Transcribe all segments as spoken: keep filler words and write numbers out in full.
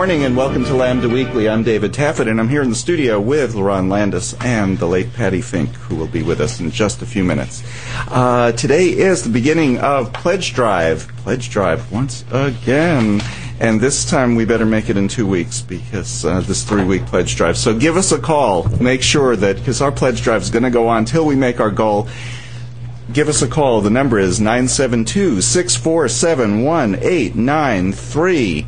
morning and welcome to Lambda Weekly. I'm David Taffet and I'm here in the studio with LaRon Landis and the late Patty Fink, who will be with us in just a few minutes. Uh, today is the beginning of Pledge Drive. Pledge Drive once again. And this time we better make it in two weeks because uh, this three-week Pledge Drive. So give us a call. Make sure that, because our Pledge Drive is going to go on until we make our goal. Give us a call. The number is nine seven two, six four seven, one eight nine three.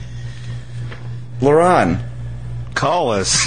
LaRon, call us.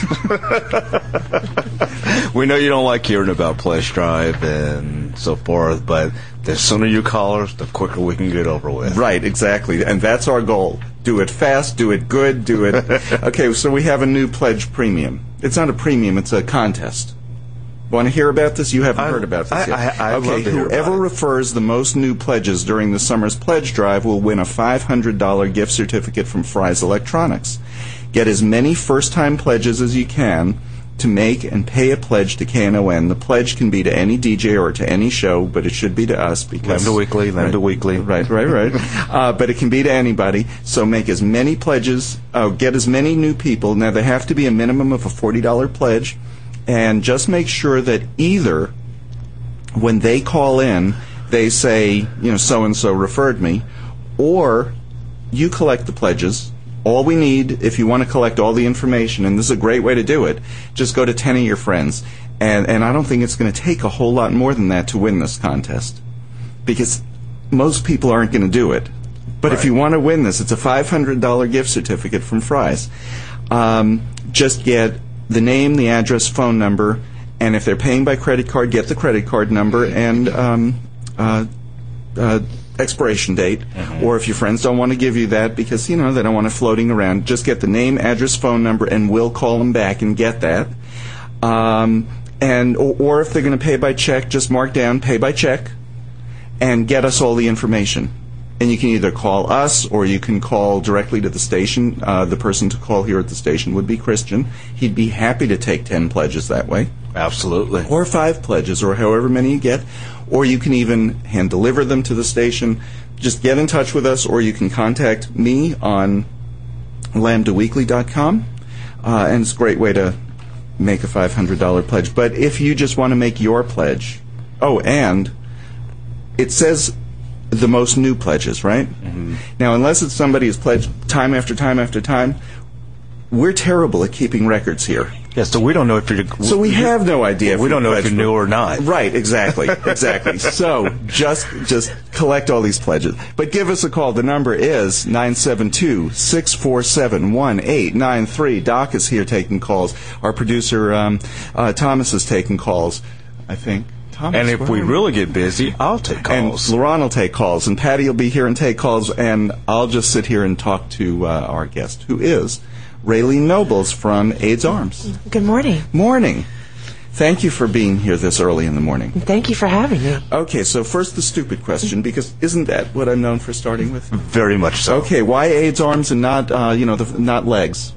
We know you don't like hearing about Pledge Drive and so forth, but the sooner you call us, the quicker we can get over with. Right, exactly. And that's our goal. Do it fast, do it good, do it... Okay, so we have a new Pledge Premium. It's not a premium, it's a contest. Want to hear about this? You haven't I, heard about this I, yet. I, I okay, love to hear whoever about it. refers the most new pledges during the summer's Pledge Drive will win a five hundred dollars gift certificate from Fry's Electronics. Get as many first-time pledges as you can to make and pay a pledge to K N O N. The pledge can be to any D J or to any show, but it should be to us because... Lambda Weekly, Lambda right, Weekly. Right, right, right. uh, but it can be to anybody. So make as many pledges, uh, get as many new people. Now, there have to be a minimum of a forty dollars pledge. And just make sure that either when they call in, they say, you know, so-and-so referred me, or you collect the pledges. All we need, if you want to collect all the information, and this is a great way to do it, just go to ten of your friends. And, and I don't think it's going to take a whole lot more than that to win this contest, because most people aren't going to do it. But right. If you want to win this, it's a five hundred dollars gift certificate from Fry's. Um, just get the name, the address, phone number, and if they're paying by credit card, get the credit card number and um, uh, uh, expiration date. Mm-hmm. Or if your friends don't want to give you that because, you know, they don't want it floating around, just get the name, address, phone number, and we'll call them back and get that. Um, and or, or if they're going to pay by check, just mark down, pay by check, and get us all the information. And you can either call us or you can call directly to the station. Uh, the person to call here at the station would be Christian. He'd be happy to take ten pledges that way. Absolutely. Or five pledges, or however many you get. Or you can even hand deliver them to the station. Just get in touch with us, or you can contact me on lambda weekly dot com. Uh, and it's a great way to make a five hundred dollars pledge. But if you just want to make your pledge, oh, and it says the most new pledges, right? Mm-hmm. Now, unless it's somebody who's pledged time after time after time, we're terrible at keeping records here. Yeah, so we don't know if you're... So we have no idea if we don't know if pledged you're new or not. Right, exactly, exactly. So just just collect all these pledges. But give us a call. The number is nine seven two, six four seven, one eight nine three. Doc is here taking calls. Our producer, um, uh, Thomas, is taking calls, I think. Thomas, and if we really get busy, I'll take calls. And LaRon will take calls, and Patty will be here and take calls, and I'll just sit here and talk to uh, our guest, who is Raylene Nobles from AIDS Arms. Good morning. Morning. Thank you for being here this early in the morning. Thank you for having me. Okay, so first the stupid question, because isn't that what I'm known for starting with? Very much so. Okay, why AIDS Arms and not, uh, you know, the, not legs?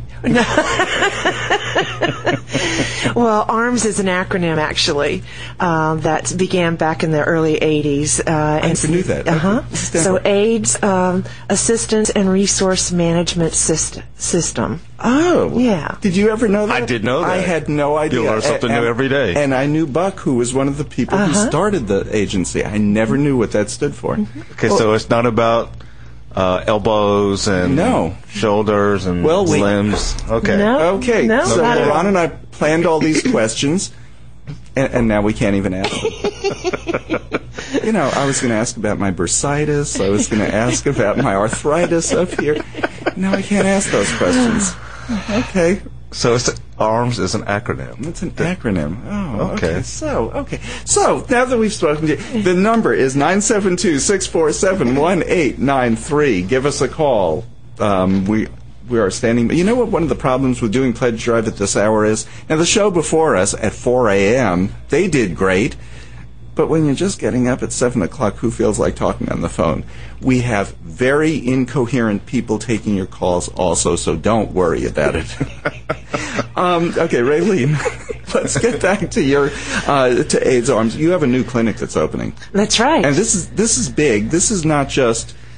Well, ARMS is an acronym, actually, uh, that began back in the early eighties. Uh, I never knew that. Uh-huh. Okay. So AIDS, um, Assistance and Resource Management syst- System. Oh. Yeah. Did you ever know that? I did know that. I had no idea. You learn something and, new every day. And I knew Buck, who was one of the people uh-huh. who started the agency. I never knew what that stood for. Mm-hmm. Okay, well, so it's not about... Uh, elbows and no. shoulders and well, we, limbs. Okay. No, okay. No, so Ron and I planned all these questions, and, and now we can't even ask them. You know, I was going to ask about my bursitis. I was going to ask about my arthritis up here. Now I can't ask those questions. Okay. So it's ARMS is an acronym. It's an acronym. Oh, okay. okay. So, okay. So, now that we've spoken to you, the number is nine seven two, six four seven, one eight nine three. Give us a call. Um, we we are standing... You know what one of the problems with doing Pledge Drive at this hour is? Now, the show before us at four a.m., they did great. But when you're just getting up at seven o'clock, who feels like talking on the phone? We have very incoherent people taking your calls also, so don't worry about it. um, okay, Raylene, let's get back to your uh, to AIDS Arms. You have a new clinic that's opening. That's right. And this is this is big. This is not just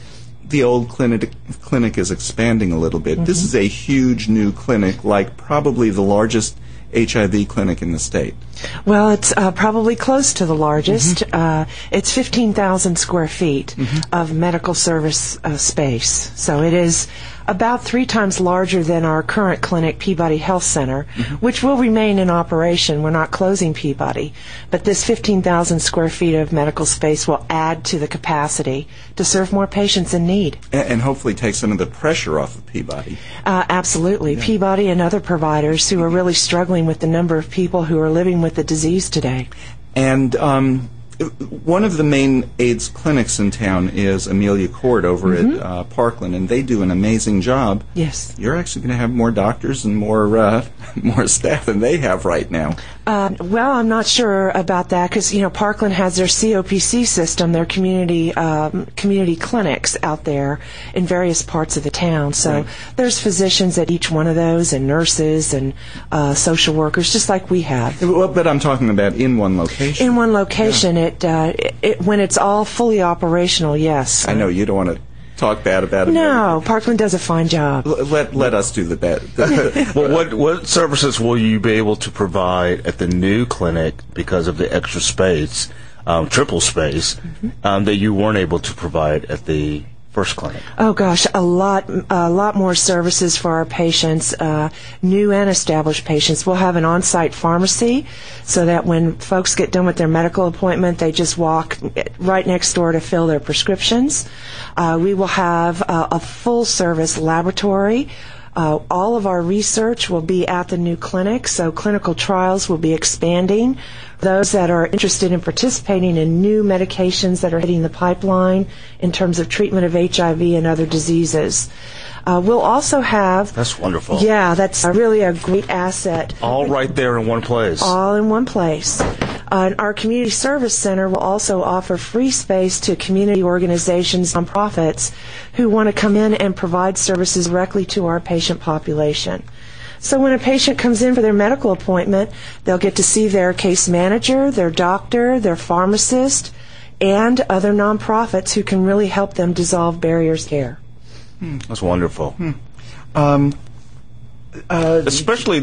the old clinic clinic is expanding a little bit. Mm-hmm. This is a huge new clinic, like probably the largest H I V clinic in the state. Well, it's uh, probably close to the largest. Mm-hmm. Uh, it's fifteen thousand square feet mm-hmm. of medical service uh, space. So it is about three times larger than our current clinic, Peabody Health Center, mm-hmm. which will remain in operation. We're not closing Peabody. But this fifteen thousand square feet of medical space will add to the capacity to serve more patients in need. And, and hopefully take some of the pressure off of Peabody. Uh, absolutely. Yeah. Peabody and other providers who are really struggling with the number of people who are living with the disease today. And um, one of the main AIDS clinics in town is Amelia Court over mm-hmm. at uh, Parkland, and they do an amazing job. Yes. You're actually going to have more doctors and more uh, more staff than they have right now. Uh, well, I'm not sure about that because, you know, Parkland has their C O P C system, their community um, community clinics out there in various parts of the town. So right. there's physicians at each one of those and nurses and uh, social workers, just like we have. Well, but I'm talking about in one location. In one location. Yeah. It, uh, it, when it's all fully operational, yes. I know you don't want to talk bad about it. No, Parkland does a fine job. L- let let us do the bad. Well, what what services will you be able to provide at the new clinic because of the extra space, um, triple space, mm-hmm. um, that you weren't able to provide at the first clinic? Oh gosh, a lot, a lot more services for our patients, uh, new and established patients. We'll have an on-site pharmacy, so that when folks get done with their medical appointment, they just walk right next door to fill their prescriptions. Uh, we will have uh, a full-service laboratory. Uh, all of our research will be at the new clinic, so clinical trials will be expanding. Those that are interested in participating in new medications that are hitting the pipeline in terms of treatment of H I V and other diseases. Uh, we'll also have... That's wonderful. Yeah, that's really a great asset. All right there in one place. All in one place. Uh, our Community Service Center will also offer free space to community organizations, nonprofits, who want to come in and provide services directly to our patient population. So when a patient comes in for their medical appointment, they'll get to see their case manager, their doctor, their pharmacist, and other nonprofits who can really help them dissolve barriers to care. Hmm. That's wonderful. Hmm. Um, uh, Especially...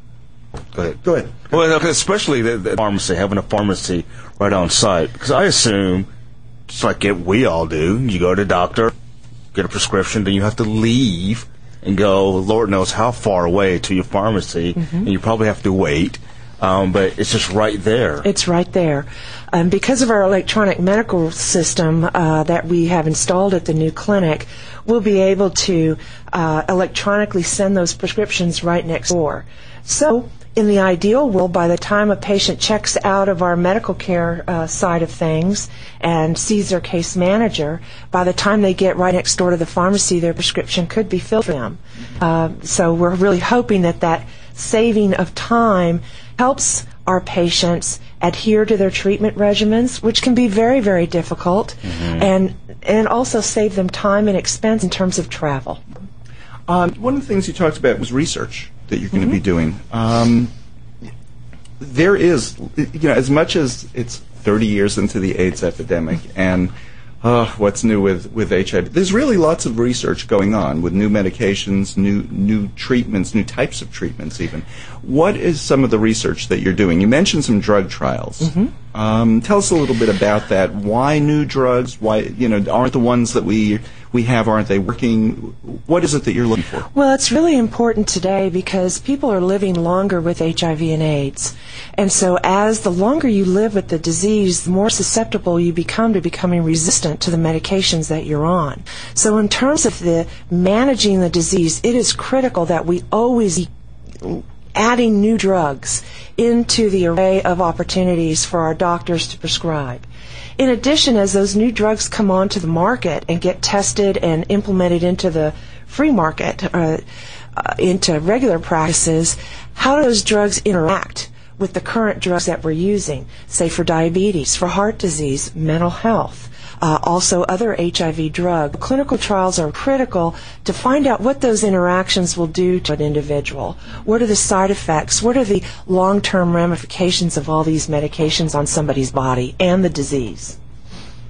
Go ahead. Go ahead. Well, especially the, the pharmacy, having a pharmacy right on site. Because I assume, just like it, we all do, you go to a doctor, get a prescription, then you have to leave and go, Lord knows how far away to your pharmacy, mm-hmm. and you probably have to wait. Um, but it's just right there. It's right there. Um, because of our electronic medical system uh, that we have installed at the new clinic, we'll be able to uh, electronically send those prescriptions right next door. So, in the ideal world, by the time a patient checks out of our medical care uh, side of things and sees their case manager, by the time they get right next door to the pharmacy, their prescription could be filled for them. Uh, so we're really hoping that that saving of time helps our patients adhere to their treatment regimens, which can be very, very difficult, mm-hmm. and and also save them time and expense in terms of travel. Um, one of the things you talked about was research that you're going mm-hmm. to be doing. Um, there is, you know, as much as it's thirty years into the AIDS epidemic and uh, what's new with, with H I V, there's really lots of research going on with new medications, new new treatments, new types of treatments even. What is some of the research that you're doing? You mentioned some drug trials. Mm-hmm. Um, tell us a little bit about that. Why new drugs? Why, you know, aren't the ones that we we have, aren't they working? What is it that you're looking for? Well, it's really important today because people are living longer with H I V and AIDS. And so as the longer you live with the disease, the more susceptible you become to becoming resistant to the medications that you're on. So in terms of the managing the disease, it is critical that we always be adding new drugs into the array of opportunities for our doctors to prescribe. In addition, as those new drugs come onto the market and get tested and implemented into the free market, uh, uh, into regular practices, how do those drugs interact with the current drugs that we're using, say for diabetes, for heart disease, mental health, uh, also other H I V drugs? Clinical trials are critical to find out what those interactions will do to an individual. What are the side effects? What are the long-term ramifications of all these medications on somebody's body and the disease?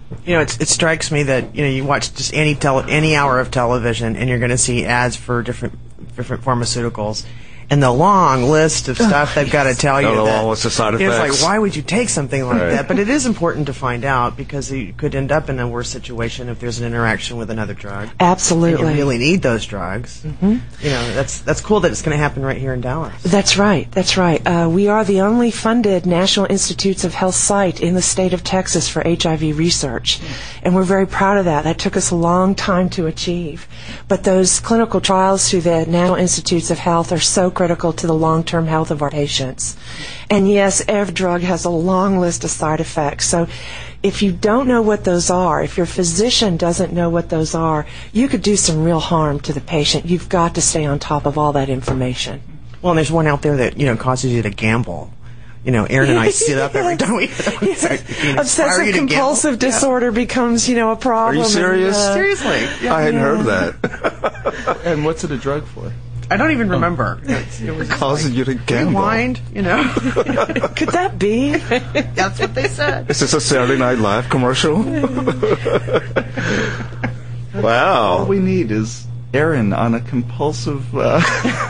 You know, it's, it strikes me that, you know, you watch just any tele, any hour of television and you're going to see ads for different different pharmaceuticals. And the long list of stuff they've got to tell you. Oh, the that, long list of side you know, effects. it's like, why would you take something like Right. that? But it is important to find out because you could end up in a worse situation if there's an interaction with another drug. Absolutely. And you really need those drugs. Mm-hmm. You know, that's that's cool that it's going to happen right here in Dallas. That's right. That's right. Uh, we are the only funded National Institutes of Health site in the state of Texas for H I V research. And we're very proud of that. That took us a long time to achieve. But those clinical trials through the National Institutes of Health are so critical to the long-term health of our patients. And yes, every drug has a long list of side effects. So if you don't know what those are, if your physician doesn't know what those are, you could do some real harm to the patient. You've got to stay on top of all that information. Well, and there's one out there that, you know, causes you to gamble. You know, Aaron and I sit up every time we Obsessive compulsive disorder yeah. becomes, you know, a problem. Are you serious? And, uh, Seriously. Yeah. I hadn't yeah. heard of that. And what's it a drug for? I don't even remember. It, it was causing like, you to gamble. Rewind, you know. Could that be? That's what they said. Is this a Saturday Night Live commercial? Wow. All we need is Aaron on a compulsive... Uh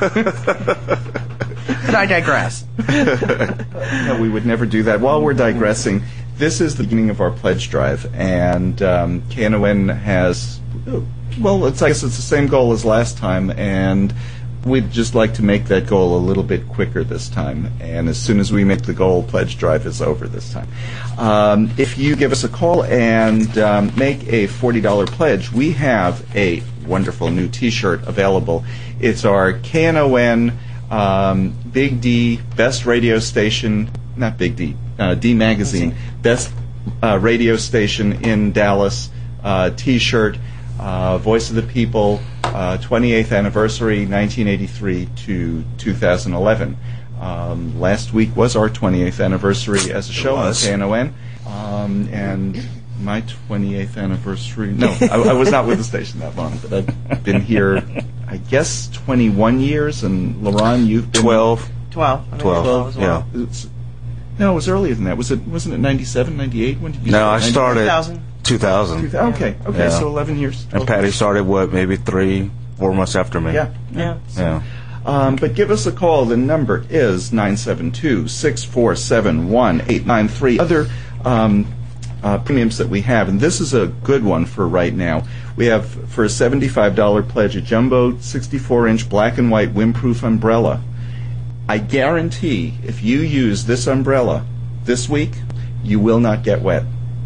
But I digress. No, we would never do that. While we're digressing, this is the beginning of our pledge drive, and um, K N O N has, well, it's, I guess it's the same goal as last time, and we'd just like to make that goal a little bit quicker this time. And as soon as we make the goal, pledge drive is over this time. Um, if you give us a call and um, make a forty dollars pledge, we have a wonderful new T-shirt available. It's our K N O N um, Big D Best Radio Station, not Big D, uh, D Magazine, Best uh, Radio Station in Dallas uh, T-shirt. Uh, Voice of the People, uh, twenty-eighth anniversary, nineteen eighty-three to two thousand eleven. Um, last week was our twenty-eighth anniversary as a show on K N O N, um, and my twenty-eighth anniversary. No, I, I was not with the station that long, but I've been here, I guess, twenty-one years, and LaRon, you've been twelve. Twelve. Twelve. twelve as well. Yeah. It's, no, it was earlier than that. Was it? Wasn't it ninety-seven, ninety-eight? When did you No, start? I started two thousand. two thousand. Okay, okay, Yeah. so eleven years. And Patty started, what, maybe three, four months after me? Yeah, Yeah. Yeah. Um, but give us a call. The number is nine seven two, six four seven, one eight nine three. Other um, uh, premiums that we have, and this is a good one for right now. We have, for a seventy-five dollars pledge, a jumbo sixty-four inch black and white windproof umbrella. I guarantee if you use this umbrella this week, you will not get wet.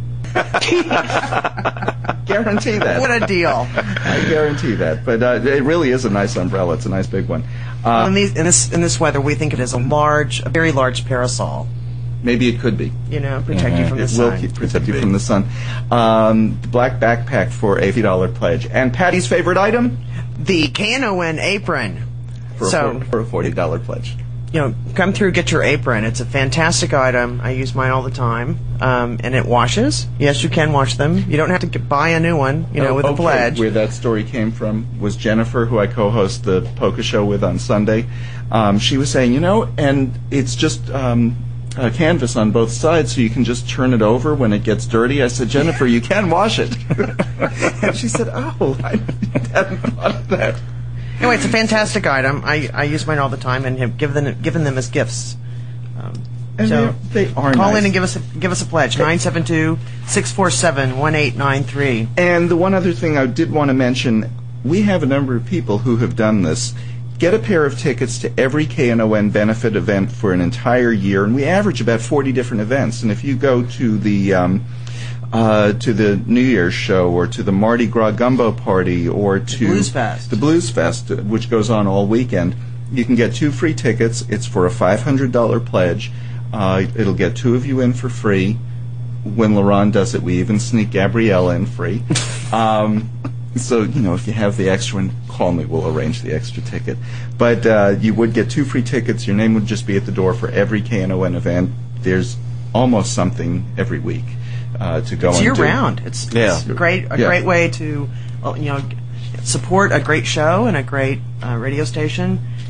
Guarantee that. What a deal. I guarantee that. But uh, it really is a nice umbrella. It's a nice big one. Uh, in, these, in, this, in this weather, we think it is a large, a very large parasol. Maybe it could be. You know, protect you from the It sun. will keep, protect you from the sun. Um, the black backpack for a fifty dollars pledge. And Patty's favorite item? The K N O N apron. For, So- a, for a forty dollars pledge. You know, come through, get your apron. It's a fantastic item. I use mine all the time, um, and it washes. Yes, you can wash them. You don't have to get, buy a new one. You know, Oh, with a okay. pledge. Where that story came from was Jennifer, who I co-host the Polka Show with on Sunday. Um, she was saying, you know, and it's just um, a canvas on both sides, so you can just turn it over when it gets dirty. I said, Jennifer, you can wash it. And she said, oh, I hadn't thought of that. Anyway, it's a fantastic item. I, I use mine all the time and have given them, given them as gifts. Um, And so they, they are call nice. in and give us a, give us a pledge. nine seven two, six four seven, one eight nine three. And the one other thing I did want to mention, we have a number of people who have done this. Get a pair of tickets to every K N O N benefit event for an entire year, and we average about forty different events. And if you go to the um, uh, to the New Year's show, or to the Mardi Gras Gumbo Party, or to Blues Fest. the Blues Fest, uh, which goes on all weekend, you can get two free tickets. It's for a five hundred dollars pledge. Uh, it'll get two of you in for free. When LaRon does it, we even sneak Gabrielle in free. Um, so, you know, if you have the extra one, call me. We'll arrange the extra ticket. But uh, you would get two free tickets. Your name would just be at the door for every K N O N event. There's almost something every week uh, to go It's and year do. round. It's, Yeah. it's great, a Yeah. great way to, well, you know, support a great show and a great uh, radio station,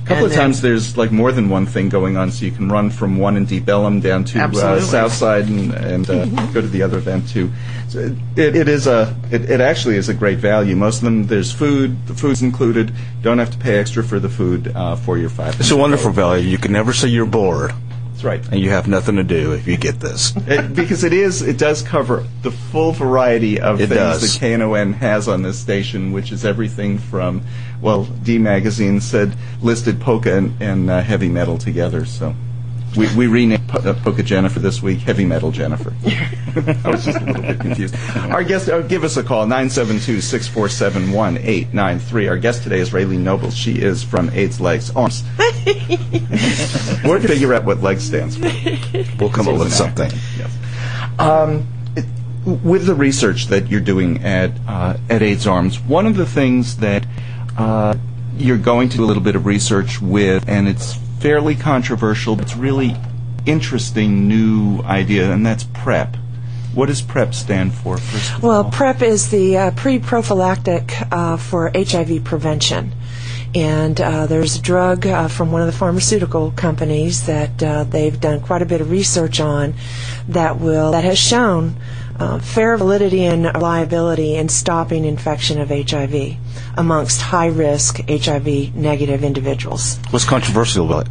couple And of then- times there's like more than one thing going on, so you can run from one in Deep Ellum down to uh, Absolutely. Southside and, and uh, go to the other event too. So it, it is a it, it actually is a great value. Most of them there's food, the food's included. Don't have to pay extra for the food uh, for your five. It's a wonderful value. You can never say you're bored, That's right. and you have nothing to do if you get this. It, because it is, it does cover the full variety of It things does. that K N O N has on this station, which is everything from, well, D Magazine said listed polka and, and uh, heavy metal together. So we, we renamed po- uh, Polka Jennifer this week, Heavy Metal Jennifer. I was just a little bit confused. Our guest, uh, give us a call, nine seven two, six four seven, one eight nine three. Our guest today is Raylene Nobles. She is from AIDS Legs Arms. We're going to figure out what legs stands for. We'll come up with something. Yes. Um, it, with the research that you're doing at uh, at AIDS Arms, one of the things that uh, you're going to do a little bit of research with, and it's fairly controversial, but it's really interesting new idea, and that's PrEP. What does PrEP stand for, first of Well, all? PrEP is the uh, pre-prophylactic uh, for H I V prevention. And uh, there's a drug uh, from one of the pharmaceutical companies that uh, they've done quite a bit of research on that will that has shown uh, fair validity and reliability in stopping infection of H I V amongst high-risk H I V negative individuals. What's controversial about it?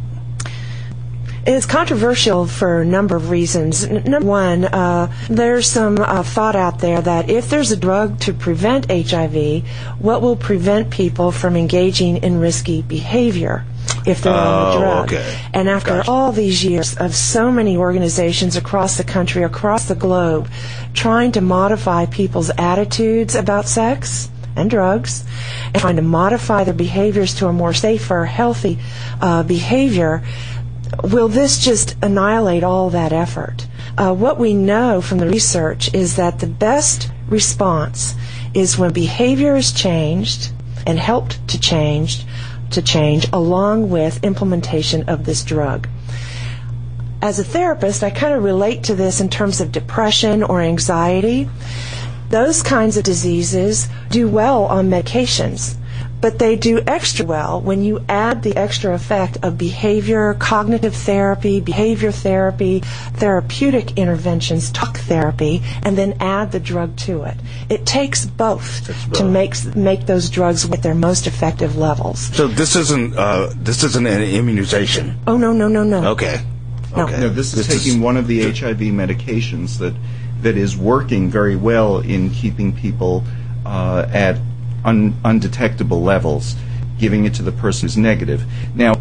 It's controversial for a number of reasons. N- number one, uh, there's some uh, thought out there that if there's a drug to prevent H I V, what will prevent people from engaging in risky behavior if they're on the Oh, drug? okay. And after Gotcha. all these years of so many organizations across the country, across the globe, trying to modify people's attitudes about sex and drugs, and trying to modify their behaviors to a more safer, healthy uh, behavior, will this just annihilate all that effort? Uh, what we know from the research is that the best response is when behavior is changed and helped to change, to change along with implementation of this drug. As a therapist, I kind of relate to this in terms of depression or anxiety. Those kinds of diseases do well on medications, but they do extra well when you add the extra effect of behavior, cognitive therapy, behavior therapy, therapeutic interventions, talk therapy, and then add the drug to it. It takes both both. to make make those drugs at their most effective levels. So this isn't uh, this isn't an immunization. Oh, no, no, no, no. Okay. No. Okay. No, this is taking one of the H I V medications that that is working very well in keeping people uh, at un, undetectable levels, giving it to the person who's negative. Now,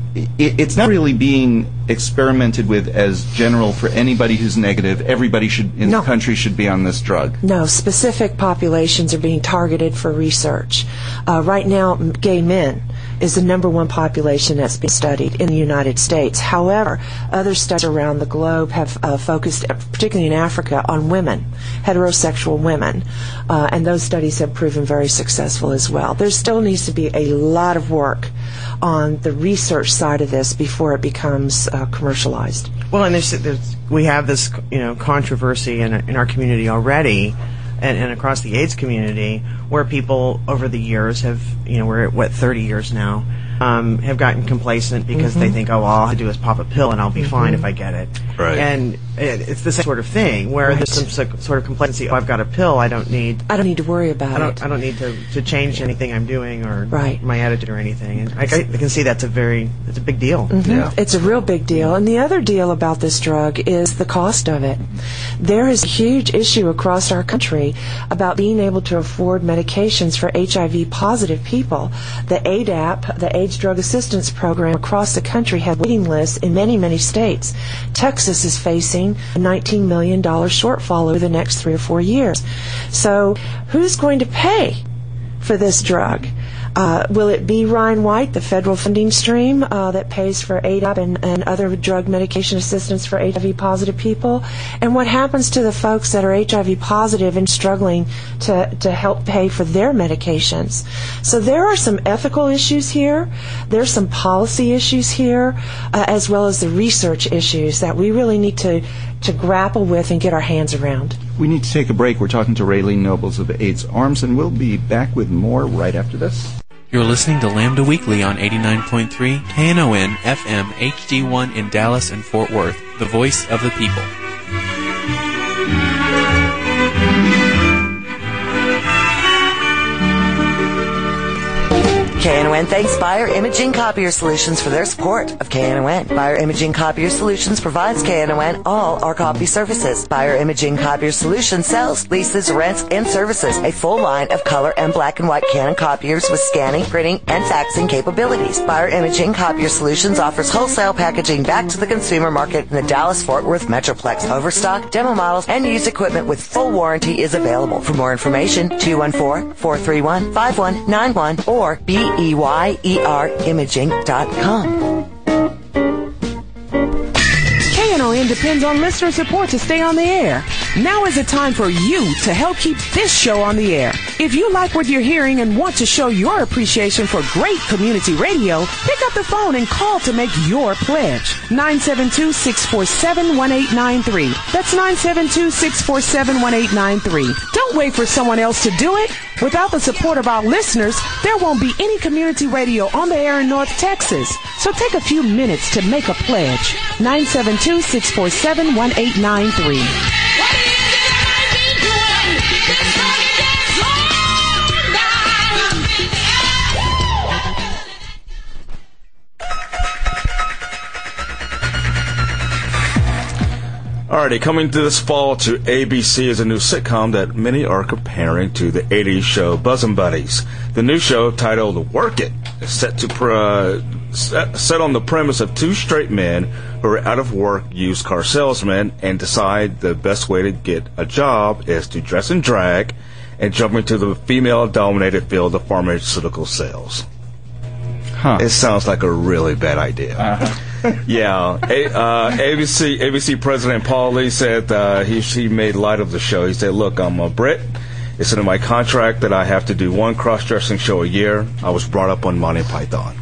it, it's not really being experimented with as general for anybody who's negative. Everybody should in No. the country should be on this drug. No, specific populations are being targeted for research. Uh, right now, m- gay men is the number one population that's been studied in the United States. However, other studies around the globe have uh, focused, uh, particularly in Africa, on women, heterosexual women, uh, and those studies have proven very successful as well. There still needs to be a lot of work on the research side of this before it becomes uh, commercialized. Well, and there's, there's we have this you know controversy in in our community already, and, and across the AIDS community, where people over the years have you know we're at what thirty years now, um, have gotten complacent because they think, oh, well, all I have to do is pop a pill and I'll be fine if I get it. Right. And it, it's the same sort of thing where there's some so- sort of complacency. Oh, I've got a pill. I don't need. I don't need to worry about I it. don't. I don't need to, to change anything I'm doing or Right. my attitude or anything. And I, I can see that's a very it's a big deal. Yeah. It's a real big deal. And the other deal about this drug is the cost of it. There is a huge issue across our country about being able to afford medications for H I V positive people. The A D A P, the AIDS Drug Assistance Program across the country, has waiting lists in many, many states. Texas is facing a nineteen million dollars shortfall over the next three or four years. So who's going to pay for this drug? Uh, will it be Ryan White, the federal funding stream uh, that pays for A D A P and, and other drug medication assistance for H I V positive people? And what happens to the folks that are H I V positive and struggling to, to help pay for their medications? So there are some ethical issues here. There's some policy issues here, uh, as well as the research issues that we really need to, to grapple with and get our hands around. We need to take a break. We're talking to Raylene Nobles of AIDS Arms, and we'll be back with more right after this. You're listening to Lambda Weekly on eighty-nine point three K N O N F M H D one in Dallas and Fort Worth, the voice of the people. K N O N thanks Buyer Imaging Copier Solutions for their support of K N O N. Buyer Imaging Copier Solutions provides K N O N all our copy services. Buyer Imaging Copier Solutions sells, leases, rents, and services a full line of color and black and white Canon copiers with scanning, printing, and faxing capabilities. Buyer Imaging Copier Solutions offers wholesale packaging back to the consumer market in the Dallas-Fort Worth Metroplex. Overstock, demo models, and used equipment with full warranty is available. For more information, two one four, four three one, five one nine one or B E Y E R imaging dot com. K N O N depends on listener support to stay on the air. Now is the time for you to help keep this show on the air. If you like what you're hearing and want to show your appreciation for great community radio, pick up the phone and call to make your pledge. nine seven two, six four seven, one eight nine three. That's nine seven two, six four seven, one eight nine three. Don't wait for someone else to do it. Without the support of our listeners, there won't be any community radio on the air in North Texas. So take a few minutes to make a pledge. nine seven two, six four seven, one eight nine three. Alrighty, coming to this fall to A B C is a new sitcom that many are comparing to the eighties show Buzzin' Buddies. The new show, titled Work It, is set to uh, set, set on the premise of two straight men who are out of work used car salesmen and decide the best way to get a job is to dress in drag and jump into the female-dominated field of pharmaceutical sales. Huh. It sounds like a really bad idea. Uh-huh. Yeah, a, uh, A B C A B C President Paul Lee said uh, he he made light of the show. He said, "Look, I'm a Brit. It's in my contract that I have to do one cross-dressing show a year. I was brought up on Monty Python.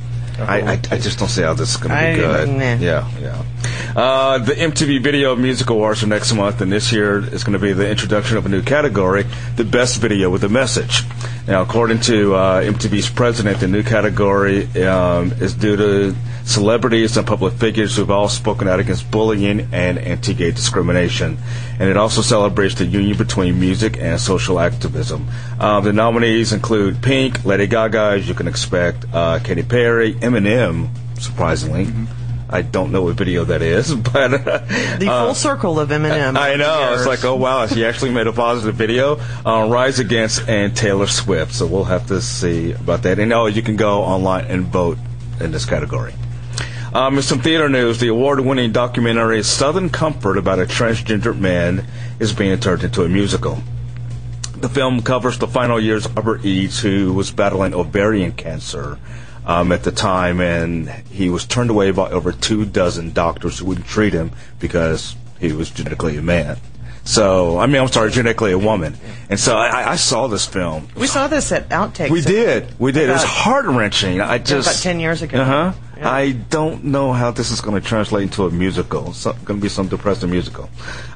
I, I I just don't see how this is going to be I- good. nah. Yeah, yeah. Uh, the M T V Video Music Awards are next month, and this year is going to be the introduction of a new category, the Best Video with a Message. Now, according to uh, M T V's president, the new category um, is due to celebrities and public figures who have all spoken out against bullying and anti-gay discrimination. And it also celebrates the union between music and social activism. Uh, the nominees include Pink, Lady Gaga, as you can expect, uh, Katy Perry, Eminem, surprisingly. Mm-hmm. I don't know what video that is, but uh, The full uh, circle of Eminem. I know. It's Years. like, oh wow, she actually made a positive video on Rise Against and Taylor Swift. So we'll have to see about that. And oh, you can go online and vote in this category. Um, in some theater news, the award-winning documentary Southern Comfort about a transgender man is being turned into a musical. The film covers the final years of Robert Eads, who was battling ovarian cancer um, at the time, and he was turned away by over two dozen doctors who wouldn't treat him because he was genetically a man. So, I mean, I'm sorry, genetically a woman. And so I, I saw this film. We saw this at Outtakes. We did. We did. It was About- heart-wrenching. I just about ten years ago. Uh-huh. Yeah. I don't know how this is going to translate into a musical. It's going to be some depressing musical.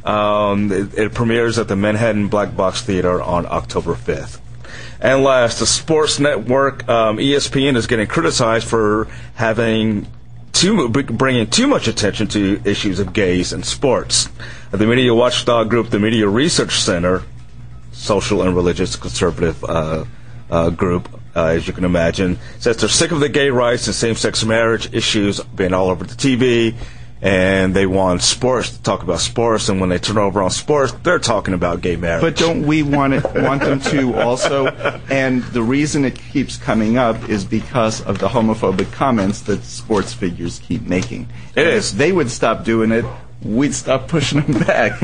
Um, it, it premieres at the Manhattan Black Box Theater on October fifth. And last, the sports network um, E S P N is getting criticized for having too bringing too much attention to issues of gays in sports. The media watchdog group, the Media Research Center, social and religious conservative uh, uh, group, uh, as you can imagine, says they're sick of the gay rights and same-sex marriage issues being all over the T V, and they want sports to talk about sports, and when they turn over on sports, they're talking about gay marriage. But don't we want it, want them to also? And the reason it keeps coming up is because of the homophobic comments that sports figures keep making. It And is. If they would stop doing it, we'd stop pushing them back.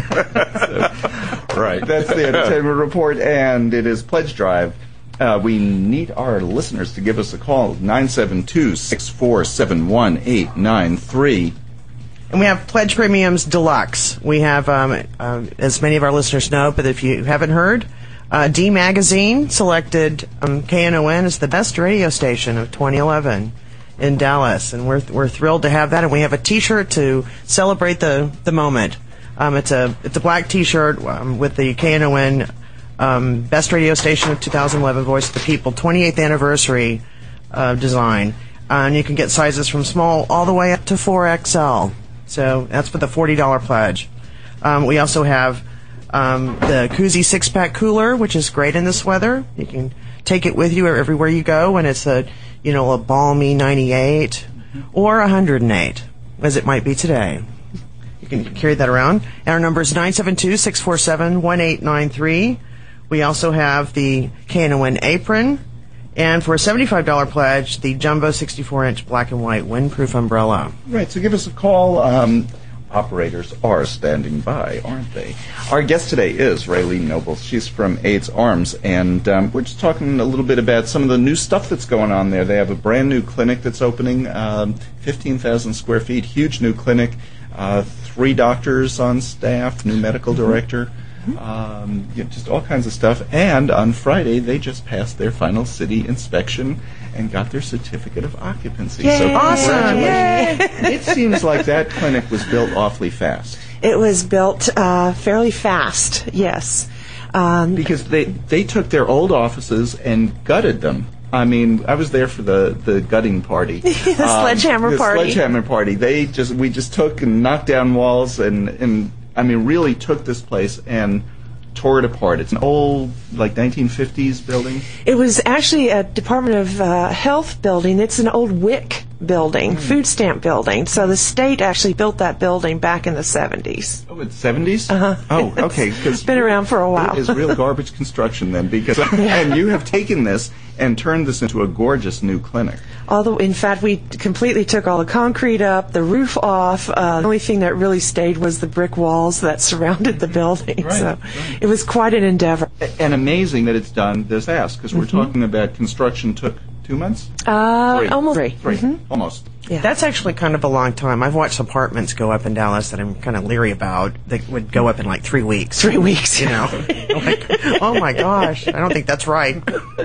So, right. that's the Entertainment Report, and it is Pledge Drive. Uh, we need our listeners to give us a call, nine seven two, six four seven, one eight nine three. And we have Pledge Premiums Deluxe. We have, um, um, as many of our listeners know, but if you haven't heard, uh, D Magazine selected um, K N O N as the best radio station of twenty eleven in Dallas, and we're we're thrilled to have that. And we have a T-shirt to celebrate the the moment. Um, it's a it's a black T-shirt um, with the K N O N um, best radio station of two thousand eleven, Voice of the People, twenty-eighth anniversary uh, design. Uh, and you can get sizes from small all the way up to four X L. So that's with a forty dollars pledge. Um, we also have um, the Koozie six-pack cooler, which is great in this weather. You can take it with you everywhere you go, and it's a, you know, a balmy ninety-eight or one hundred eight, as it might be today. You can carry that around. And our number is nine seven two, six four seven, one eight nine three. We also have the K N O N apron. And for a seventy-five dollars pledge, the Jumbo sixty-four inch black and white windproof umbrella. Right, so give us a call. Um, operators are standing by, aren't they? Our guest today is Raylene Noble. She's from AIDS Arms, and um, we're just talking a little bit about some of the new stuff that's going on there. They have a brand new clinic that's opening, um, fifteen thousand square feet, huge new clinic, uh, three doctors on staff, new medical director. Um, you know, just all kinds of stuff. And on Friday, they just passed their final city inspection and got their certificate of occupancy. Yay. So Awesome. congratulations. It seems like that clinic was built awfully fast. It was built uh, fairly fast, yes. Um, Because they, they took their old offices and gutted them. I mean, I was there for the, the gutting party. the sledgehammer the party. The sledgehammer party. They just we just took and knocked down walls and, and I mean, really took this place and tore it apart. It's an old, like, nineteen fifties building. It was actually a Department of uh, Health building. It's an old W I C building, Mm. food stamp building. So the state actually built that building back in the seventies. Oh, it's seventies? Uh-huh. Oh, okay. It's been around for a while. It is real garbage construction then, because and you have taken this and turned this into a gorgeous new clinic. Although, in fact, we completely took all the concrete up, the roof off. Uh, the only thing that really stayed was the brick walls that surrounded the building. Right, so right. it was quite an endeavor. And amazing that it's done this fast, because we're talking about construction took two months? Uh, Three. almost three. Three, Mhm. almost. Yeah. That's actually kind of a long time. I've watched apartments go up in Dallas that I'm kind of leery about that would go up in like three weeks. Three weeks. You know? Like, oh my gosh, I don't think that's right.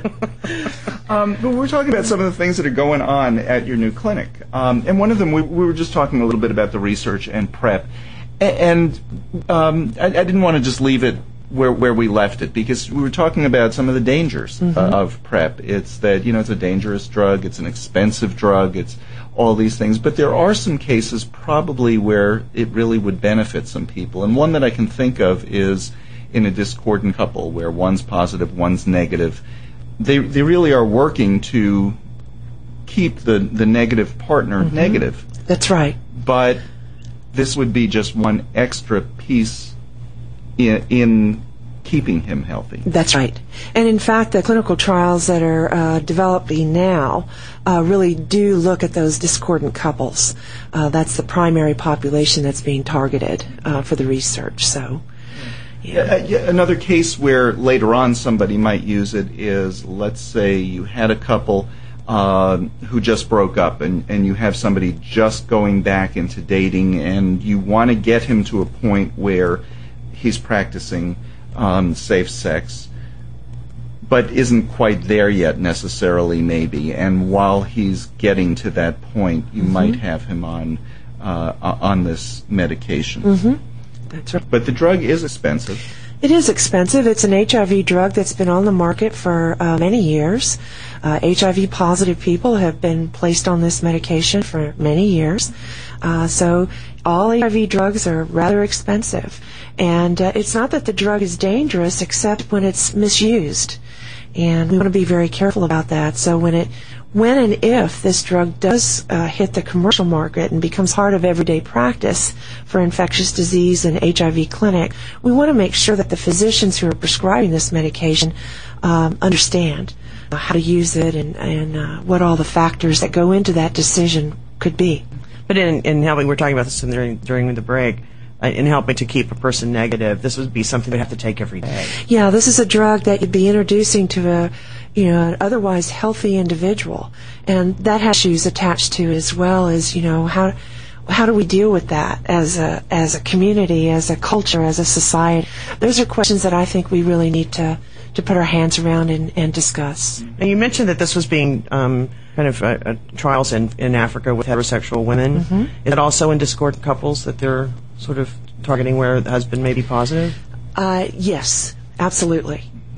Um, but we're talking about some of the things that are going on at your new clinic. Um, and one of them, we, we were just talking a little bit about the research and PrEP. A- and um, I, I didn't want to just leave it where where we left it, because we were talking about some of the dangers Mm-hmm. uh, of PrEP. It's that, you know, it's a dangerous drug, it's an expensive drug, it's all these things. But there are some cases probably where it really would benefit some people. And one that I can think of is in a discordant couple where one's positive, one's negative. They they really are working to keep the, the negative partner Mm-hmm. negative. That's right. But this would be just one extra piece in, in keeping him healthy. That's right. And in fact, the clinical trials that are uh, developing now uh, really do look at those discordant couples. Uh, that's the primary population that's being targeted uh, for the research. So, yeah. Uh, yeah, another case where later on somebody might use it is, let's say you had a couple uh, who just broke up, and, and you have somebody just going back into dating, and you want to get him to a point where he's practicing um, safe sex, but isn't quite there yet necessarily, maybe. And while he's getting to that point, you Mm-hmm. might have him on uh, on this medication. Mm-hmm. That's right. But the drug is expensive. It is expensive. It's an H I V drug that's been on the market for uh, many years. Uh, H I V positive people have been placed on this medication for many years. Uh, so all H I V drugs are rather expensive. And uh, it's not that the drug is dangerous, except when it's misused. And we want to be very careful about that. So when it, when and if this drug does uh, hit the commercial market and becomes part of everyday practice for infectious disease and H I V clinic, we want to make sure that the physicians who are prescribing this medication um, understand uh, how to use it and, and uh, what all the factors that go into that decision could be. But in, in helping, we're talking about this during, during the break, uh, in helping to keep a person negative, this would be something they have to take every day. Yeah, this is a drug that you'd be introducing to a, you know, an otherwise healthy individual, and that has issues attached to as well as, you know, how how do we deal with that as a as a community, as a culture, as a society? Those are questions that I think we really need to to put our hands around and, and discuss. Now, you mentioned that this was being um, kind of uh, uh, trials in, in Africa with heterosexual women. Mm-hmm. Is it also in discordant couples that they're sort of targeting where the husband may be positive? Uh, yes, absolutely.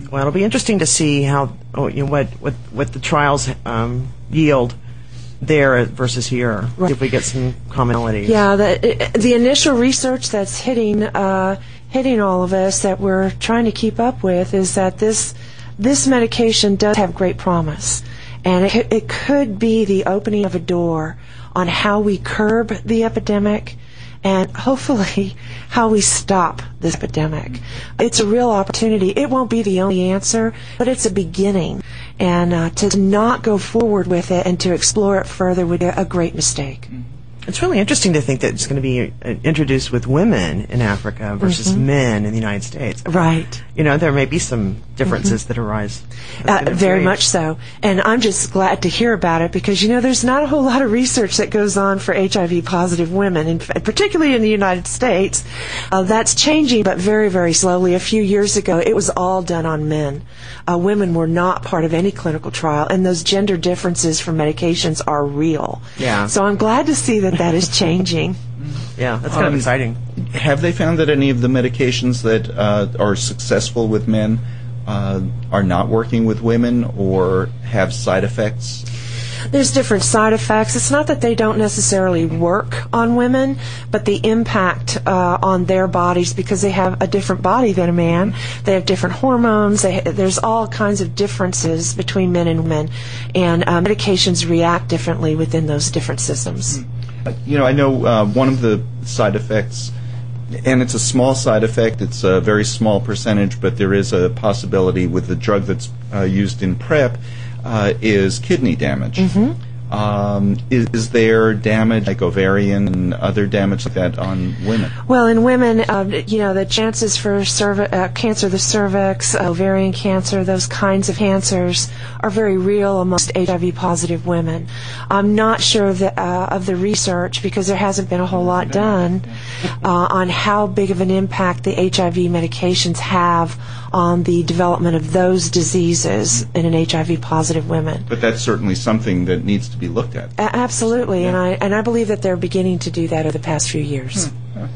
Well, it'll be interesting to see how oh, you know, what what what the trials um, yield there versus here. Right. If we get some commonalities. Yeah, the the initial research that's hitting uh, hitting all of us that we're trying to keep up with is that this this medication does have great promise, and it it could be the opening of a door on how we curb the epidemic, and hopefully how we stop this epidemic. It's a real opportunity. It won't be the only answer, but it's a beginning. And uh, to not go forward with it and to explore it further would be a great mistake. It's really interesting to think that it's going to be uh, introduced with women in Africa versus Mm-hmm. men in the United States. Right. You know, there may be some differences mm-hmm. that arise. Uh, very much so. And I'm just glad to hear about it because, you know, there's not a whole lot of research that goes on for H I V-positive women, in, particularly in the United States. Uh, that's changing, but very, very slowly. A few years ago, it was all done on men. Uh, women were not part of any clinical trial, and those gender differences for medications are real. Yeah. So I'm glad to see that that is changing. Yeah, that's kind Um, of exciting. Have they found that any of the medications that uh, are successful with men uh, are not working with women or have side effects? There's different side effects. It's not that they don't necessarily work on women, but the impact uh, on their bodies, because they have a different body than a man. They have different hormones. They, there's all kinds of differences between men and women, and uh, medications react differently within those different systems. You know, I know uh, one of the side effects, and it's a small side effect, it's a very small percentage, but there is a possibility with the drug that's uh, used in PrEP, uh, is kidney damage. Mm-hmm. Um, is, is there damage like ovarian and other damage like that on women? Well, in women, uh, you know, the chances for cervi- uh, cancer of the cervix, ovarian cancer, those kinds of cancers are very real amongst H I V-positive women. I'm not sure of the, uh, of the research because there hasn't been a whole lot done uh, on how big of an impact the H I V medications have on the development of those diseases in an H I V-positive women. But that's certainly something that needs to be looked at. A- absolutely, Yeah. and I and I believe that they're beginning to do that over the past few years.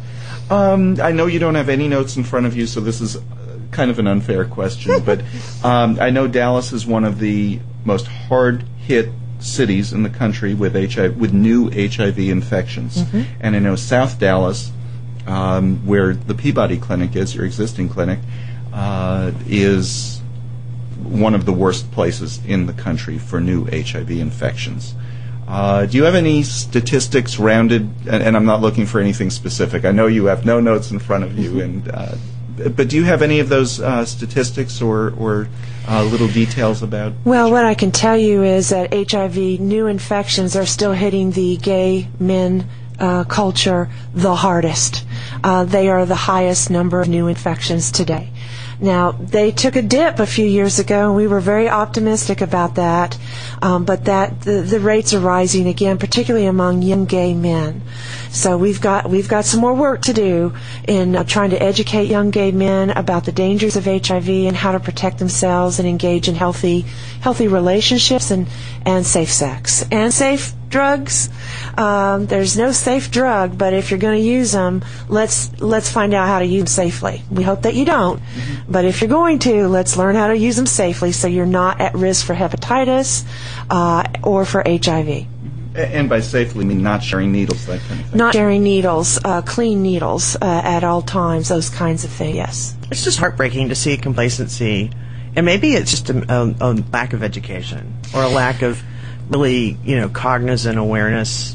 Um, I know you don't have any notes in front of you, so this is uh, kind of an unfair question, but um, I know Dallas is one of the most hard-hit cities in the country with H I V, with new H I V infections, Mm-hmm. and I know South Dallas, um, where the Peabody Clinic is, your existing clinic, uh, is one of the worst places in the country for new H I V infections. Uh, do you have any statistics rounded? And, and I'm not looking for anything specific. I know you have no notes in front of you, and uh, but do you have any of those uh, statistics or or uh, little details about? Well, what I can tell you is that H I V new infections are still hitting the gay men uh, culture the hardest. Uh, they are the highest number of new infections today. Now, they took a dip a few years ago, and we were very optimistic about that, um, but that the, the rates are rising again, particularly among young gay men. So we've got we've got some more work to do in uh, trying to educate young gay men about the dangers of H I V and how to protect themselves and engage in healthy healthy relationships and, and safe sex and safe drugs. Um, there's no safe drug, but if you're going to use them, let's let's find out how to use them safely. We hope that you don't, mm-hmm. but if you're going to, let's learn how to use them safely so you're not at risk for hepatitis uh, or for H I V. And by safely, I mean not sharing needles, that kind of thing. Not sharing needles, uh, clean needles uh, at all times, those kinds of things, yes. It's just heartbreaking to see complacency, and maybe it's just a, a, a lack of education or a lack of really, you know, cognizant awareness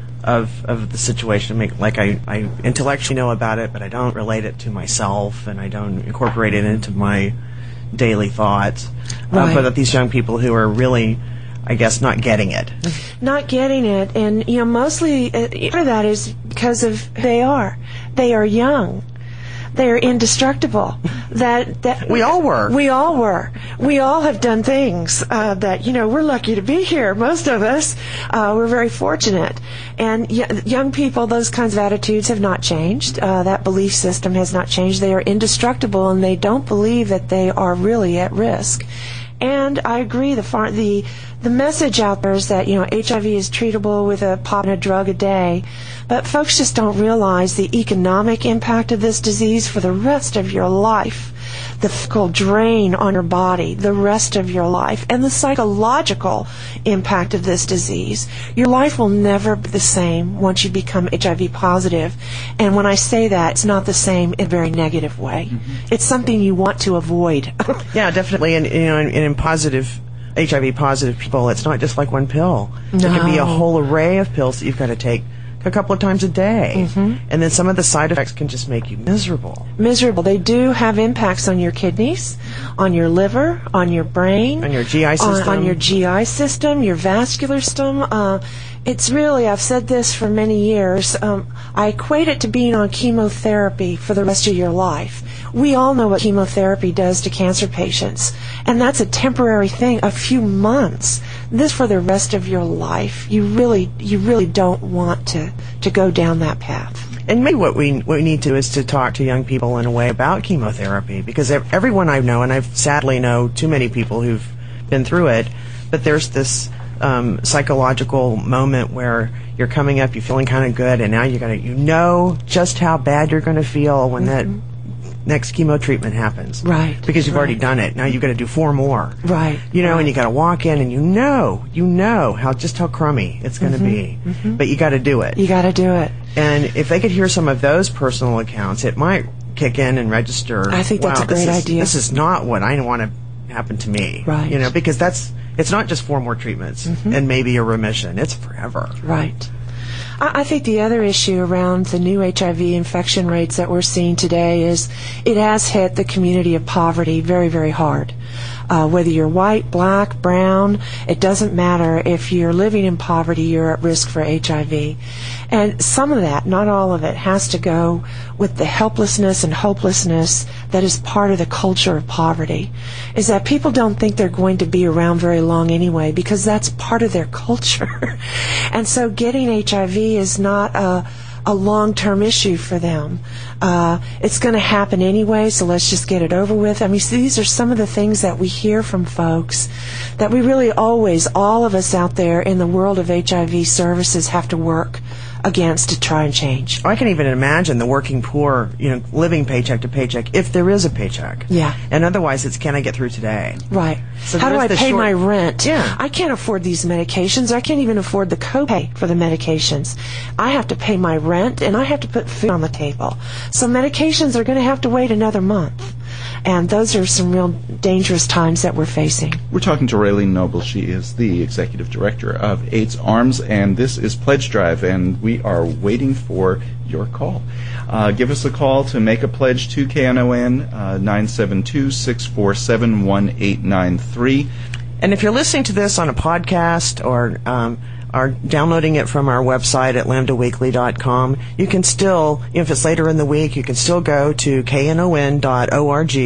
of of the situation. Make like I, I intellectually know about it, but I don't relate it to myself, and I don't incorporate it into my daily thoughts. Right. Uh, but that these young people who are really, I guess, not getting it. Not getting it, and you know, mostly uh, part of that is because of who they are. They are young. They are indestructible. That that We all were. We all were. We all have done things uh, that, you know, we're lucky to be here. Most of us, uh, we're very fortunate. And y- young people, those kinds of attitudes have not changed. Uh, that belief system has not changed. They are indestructible, and they don't believe that they are really at risk. And I agree, the far, the the message out there is that, you know, H I V is treatable with a pop and a drug a day, but folks just don't realize the economic impact of this disease for the rest of your life. the physical drain on your body the rest of your life, and the psychological impact of this disease. Your life will never be the same once you become H I V positive. And when I say that, it's not the same in a very negative way. Mm-hmm. It's something you want to avoid. Yeah, definitely. And, you know, in, in positive H I V positive people, it's not just like one pill. No. There can be a whole array of pills that you've got to take a couple of times a day. Mm-hmm. And then some of the side effects can just make you miserable. Miserable. They do have impacts on your kidneys, on your liver, on your brain, on your G I system, on, on your G I system, your vascular system. Uh, it's really, I've said this for many years, um, I equate it to being on chemotherapy for the rest of your life. We all know what chemotherapy does to cancer patients, and that's a temporary thing, a few months. This for the rest of your life. You really, you really don't want to, to go down that path. And maybe what we what we need to is to talk to young people in a way about chemotherapy, because everyone I know, and I sadly know too many people who've been through it, but there's this um, psychological moment where you're coming up, you're feeling kind of good, and now you're gonna, you know just how bad you're going to feel when mm-hmm. that next chemo treatment happens. Right. Because you've right. already done it. Now you've got to do four more. Right. You know, right. and you got to walk in and you know, you know how just how crummy it's going to mm-hmm. be. Mm-hmm. But you got to do it. You got to do it. And if they could hear some of those personal accounts, it might kick in and register. I think wow, that's a great this is, idea. This is not what I want to happen to me. Right. You know, because that's, it's not just four more treatments mm-hmm. and maybe a remission. It's forever. Right. I think the other issue around the new H I V infection rates that we're seeing today is it has hit the community of poverty very, very hard. Uh, whether you're white, black, brown, it doesn't matter. If you're living in poverty, you're at risk for H I V. And some of that, not all of it, has to go with the helplessness and hopelessness that is part of the culture of poverty. Is that people don't think they're going to be around very long anyway, because that's part of their culture. And so getting H I V is not a a long-term issue for them. Uh, it's going to happen anyway, so let's just get it over with. I mean, so these are some of the things that we hear from folks that we really always, all of us out there in the world of H I V services, have to work against to try and change. I can even imagine the working poor, you know, living paycheck to paycheck, if there is a paycheck. Yeah. And otherwise, it's can I get through today? Right. So how do I pay short... my rent? Yeah. I can't afford these medications. I can't even afford the copay for the medications. I have to pay my rent, and I have to put food on the table. So medications are going to have to wait another month. And those are some real dangerous times that we're facing. We're talking to Raylene Noble. She is the executive director of AIDS Arms, and this is Pledge Drive, and we are waiting for your call. Uh, give us a call to make a pledge to K N O N, uh, nine seven two, six four seven, one eight nine three. And if you're listening to this on a podcast or um, are downloading it from our website at lambda weekly dot com, you can still, if it's later in the week, you can still go to k n o n dot org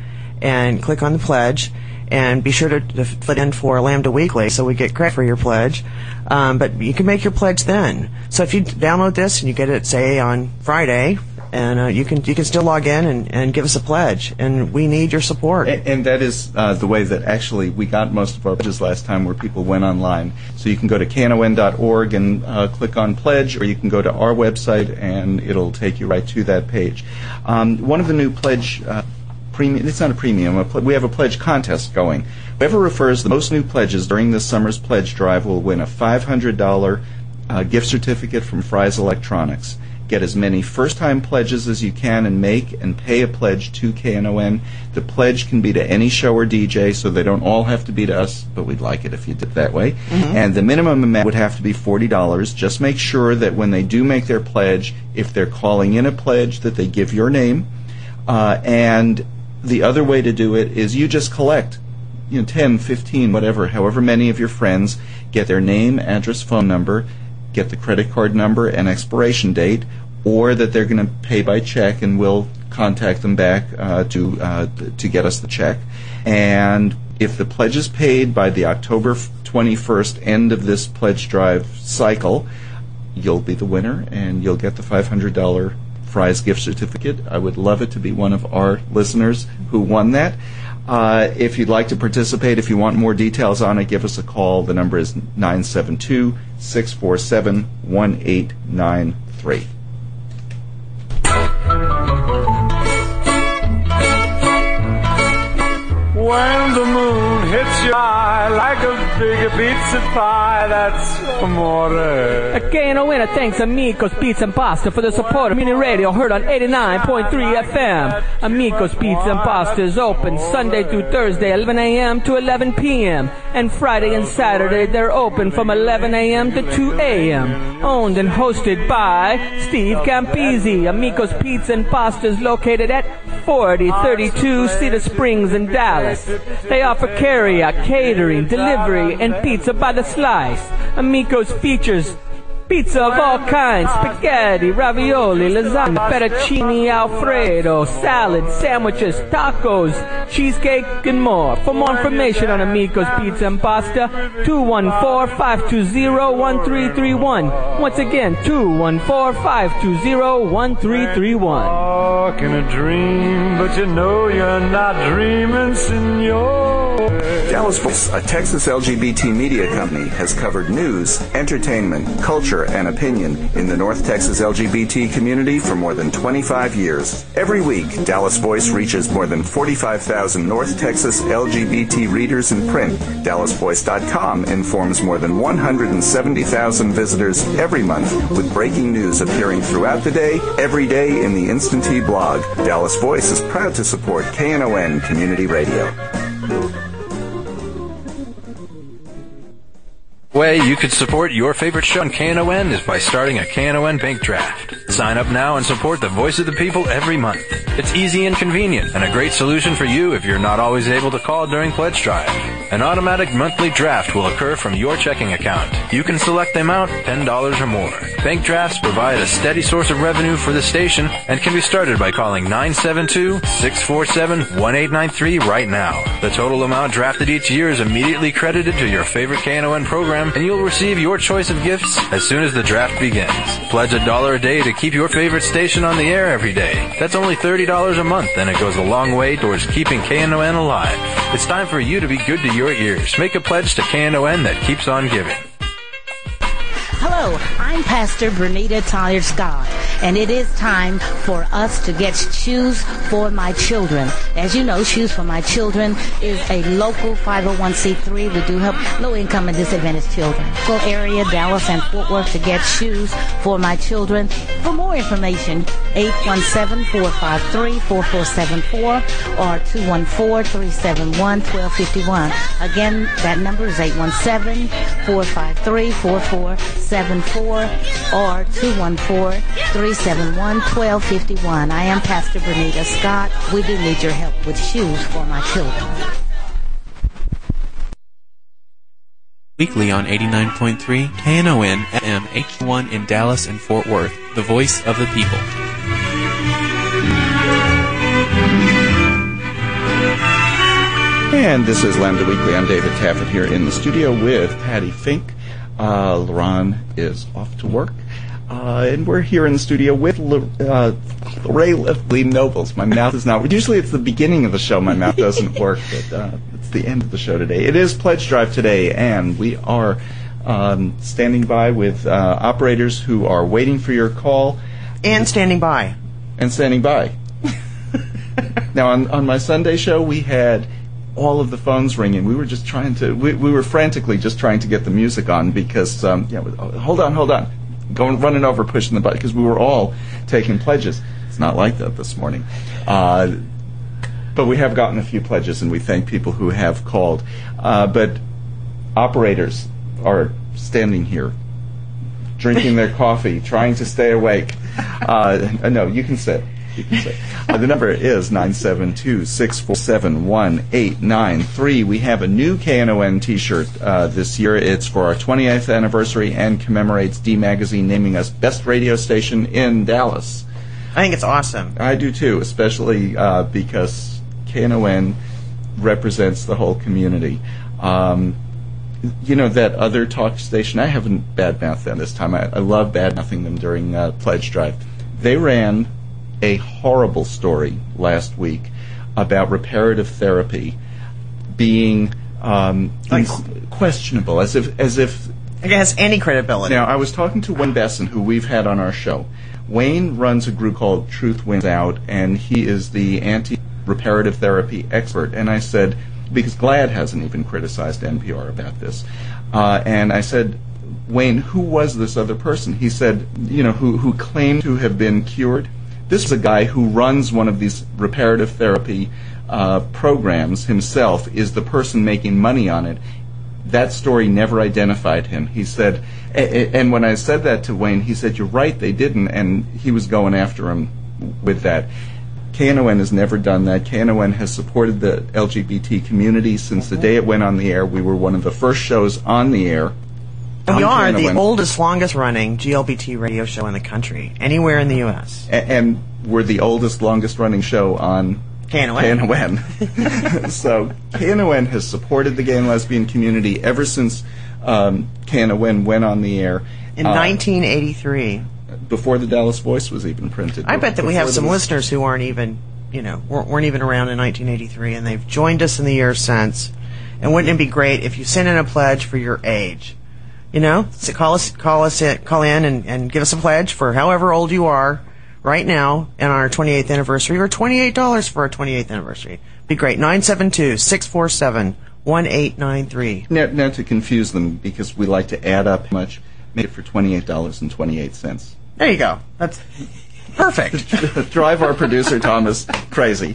and click on the pledge, and be sure to, to put in for Lambda Weekly so we get credit for your pledge. Um, but you can make your pledge then. So if you download this and you get it, say, on Friday, and uh, you can you can still log in and, and give us a pledge, and we need your support. And, and that is uh, the way that actually we got most of our pledges last time, where people went online. So you can go to k n o n dot org and uh, click on pledge, or you can go to our website and it'll take you right to that page. Um, one of the new pledge uh, premium, it's not a premium, a pl- we have a pledge contest going. Whoever refers the most new pledges during this summer's pledge drive will win a five hundred dollars uh, gift certificate from Fry's Electronics. Get as many first-time pledges as you can and make and pay a pledge to K N O N. The pledge can be to any show or D J, so they don't all have to be to us, but we'd like it if you did it that way. Mm-hmm. And the minimum amount would have to be forty dollars. Just make sure that when they do make their pledge, if they're calling in a pledge, that they give your name. Uh, and the other way to do it is you just collect, you know, ten, fifteen, whatever, however many of your friends, get their name, address, phone number, get the credit card number and expiration date, or that they're going to pay by check, and we'll contact them back uh, to uh, to get us the check. And if the pledge is paid by the October twenty-first end of this pledge drive cycle, you'll be the winner, and you'll get the five hundred dollars Fry's gift certificate. I would love it to be one of our listeners who won that. Uh, if you'd like to participate, if you want more details on it, give us a call. The number is nine seven two, six four seven, one eight nine three. big pizza pie, that's amore. K N O N thanks Amigos Pizza and Pasta for the support of Community Radio, heard on eighty-nine point three F M. Amigos Pizza and Pasta is open Sunday through Thursday, eleven a.m. to eleven p.m. And Friday and Saturday, they're open from eleven a.m. to two a.m. Owned and hosted by Steve Campisi. Amigos Pizza and Pasta is located at forty thirty-two Cedar Springs in Dallas. They offer carry-out, catering, delivery, and pizza by the slice. Amigos features pizza of all kinds, spaghetti, ravioli, lasagna, fettuccine alfredo, salad, sandwiches, tacos, cheesecake, and more. For more information on Amigos Pizza and Pasta, two one four, five two zero, one three three one. Once again, two one four, five two zero, one three three one. Walk in a dream, but you know you're not dreaming, senor. Dallas Voice, a Texas L G B T media company, has covered news, entertainment, culture, and opinion in the North Texas L G B T community for more than twenty-five years. Every week, Dallas Voice reaches more than forty-five thousand North Texas L G B T readers in print. Dallas Voice dot com informs more than one hundred seventy thousand visitors every month with breaking news appearing throughout the day, every day in the Instantee blog. Dallas Voice is proud to support K N O N Community Radio. Way you could support your favorite show on K N O N is by starting a K N O N bank draft. Sign up now and support the voice of the people every month. It's easy and convenient, and a great solution for you if you're not always able to call during pledge drive. An automatic monthly draft will occur from your checking account. You can select the amount, ten dollars or more. Bank drafts provide a steady source of revenue for the station and can be started by calling nine seven two, six four seven, one eight nine three right now. The total amount drafted each year is immediately credited to your favorite K N O N program, and you'll receive your choice of gifts as soon as the draft begins. Pledge a dollar a day to keep your favorite station on the air every day. That's only thirty dollars a month, and it goes a long way towards keeping K N O N alive. It's time for you to be good to your ears. Make a pledge to K N O N that keeps on giving. Hello, I'm Pastor Bernita Tyler Scott, and it is time for us to get Shoes for My Children. As you know, Shoes for My Children is a local five oh one c three. We do help low-income and disadvantaged children. Local area, Dallas and Fort Worth, to get Shoes for My Children. For more information, eight one seven, four five three, four four seven four or two one four, three seven one, one two five one. Again, that number is eight one seven, four five three, four four seven four or two one four, three seven one, one two five one. I am Pastor Bernita Scott. We do need your help with Shoes for My Children. Weekly on eighty-nine point three K N O N F M H one in Dallas and Fort Worth, the voice of the people. And this is Lambda Weekly. I'm David Taffet here in the studio with Patty Fink. Uh, Lauren is off to work. Uh, and we're here in the studio with L- uh, Ray Lee Nobles. My mouth is not... Usually it's the beginning of the show. My mouth doesn't work, but uh, it's the end of the show today. It is Pledge Drive today, and we are um, standing by with uh, operators who are waiting for your call. And standing by. And standing by. Now, on, on my Sunday show, we had all of the phones ringing. We were just trying to... We, we were frantically just trying to get the music on because... Um, yeah, hold on, hold on. Going running over, pushing the button, because we were all taking pledges. It's not like that this morning. Uh, but we have gotten a few pledges, and we thank people who have called. Uh, but operators are standing here, drinking their coffee, trying to stay awake. Uh, no, you can sit. You can sit. Uh, the number is nine seven two, six four seven, one eight nine three. We have a new K N O N T-shirt uh, this year. It's for our twentieth anniversary and commemorates D Magazine naming us best radio station in Dallas. I think it's awesome. I do too, especially uh, because K N O N represents the whole community. Um, you know, that other talk station, I haven't badmouthed them this time. I, I love badmouthing them during uh, Pledge Drive. They ran a horrible story last week about reparative therapy being um, like, questionable, as if as if it has any credibility. Now, I was talking to Wayne Besson, who we've had on our show. Wayne runs a group called Truth Wins Out, and he is the anti-reparative therapy expert. And I said, because GLAAD hasn't even criticized N P R about this. Uh, and I said, Wayne, who was this other person? He said, you know, who, who claimed to have been cured. This is a guy who runs one of these reparative therapy uh, programs himself, is the person making money on it. That story never identified him. He said, and when I said that to Wayne, he said, you're right, they didn't, and he was going after him with that. K N O N has never done that. K N O N has supported the L G B T community since the day it went on the air. We were one of the first shows on the air. And we are the K N O N. oldest, longest-running G L B T radio show in the country, anywhere in the U S. A- and we're the oldest, longest-running show on K N O N. K N O N. So K N O N has supported the gay and lesbian community ever since um, K N O N went on the air. In uh, nineteen eighty-three. Before the Dallas Voice was even printed. I bet that we have some was... listeners who aren't even, you know, weren't even around in nineteen eighty-three, and they've joined us in the years since. And wouldn't it be great if you sent in a pledge for your age? You know, so call us, call us, in, call in, and, and give us a pledge for however old you are right now on our twenty-eighth anniversary, or twenty-eight dollars for our twenty-eighth anniversary. Be great. nine seven two, six four seven, one eight nine three. Now, now to confuse them, because we like to add up much, make it for twenty-eight dollars and twenty-eight cents. There you go. That's perfect. Drive our producer Thomas crazy,